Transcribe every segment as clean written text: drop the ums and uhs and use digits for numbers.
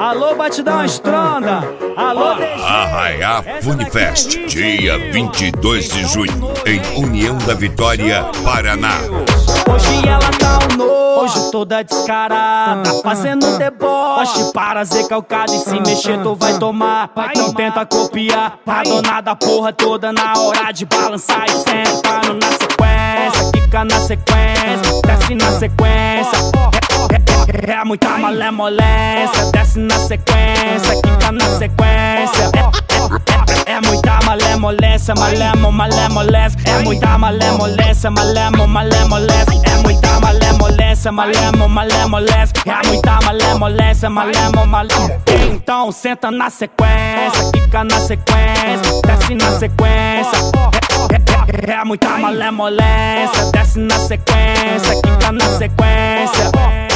Alô, Batidão Estronda. Alô, DG. Arraiá Funifest, dia 22 de junho, em União da Vitória, Paraná. Hoje ela tá um nojo, toda descarada, fazendo deboche para ser calcada. E se mexer tu vai tomar, não tenta copiar. A dona da porra toda na hora de balançar e sentando na sequência. Fica na sequência, desce na sequência. É muita malemolência, desce na sequência, quica na sequência. É muita malemolência, malemolência. É muita malemolência, malemolência. É muita malemolência, malemolência. É muita malemolência, malemolência. Então senta na sequência, quica na sequência, desce na sequência. É muita malemolência, desce na sequência, quica na sequência.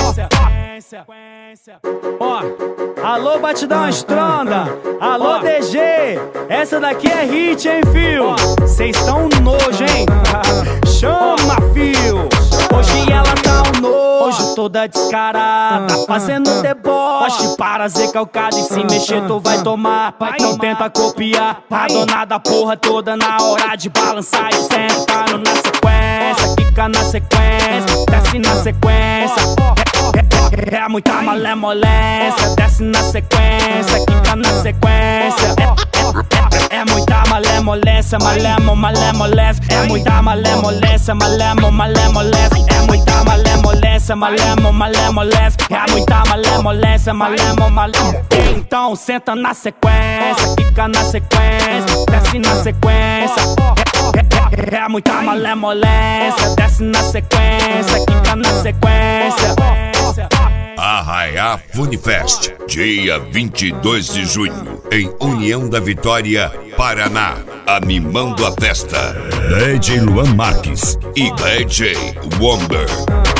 Ó, alô, Batidão Estronda. Alô, DG. Essa daqui é hit, hein, fio? Cês tão nojo, hein? Chama, fio. Hoje ela tá um nojo, toda descarada, fazendo deboche para ser calcada. E se mexer tu vai tomar, não tenta copiar. A dona da porra toda na hora de balançar e sentando na sequência. Fica na sequência, desce na sequência. É muita malemolência, desce na sequência, quica na sequência. É muita malemolência, malemolência. É muita malemolência, malemolência. É muita malemolência, malemolência. É muita malemolência, malemolência. Então senta na sequência, quica na sequência, desce na sequência. É muita malemolência, desce na sequência, quica na sequência. Arraiá Funifest, dia 22 de junho, em União da Vitória, Paraná. Animando a festa, DJ Luan Marques e DJ Wonder.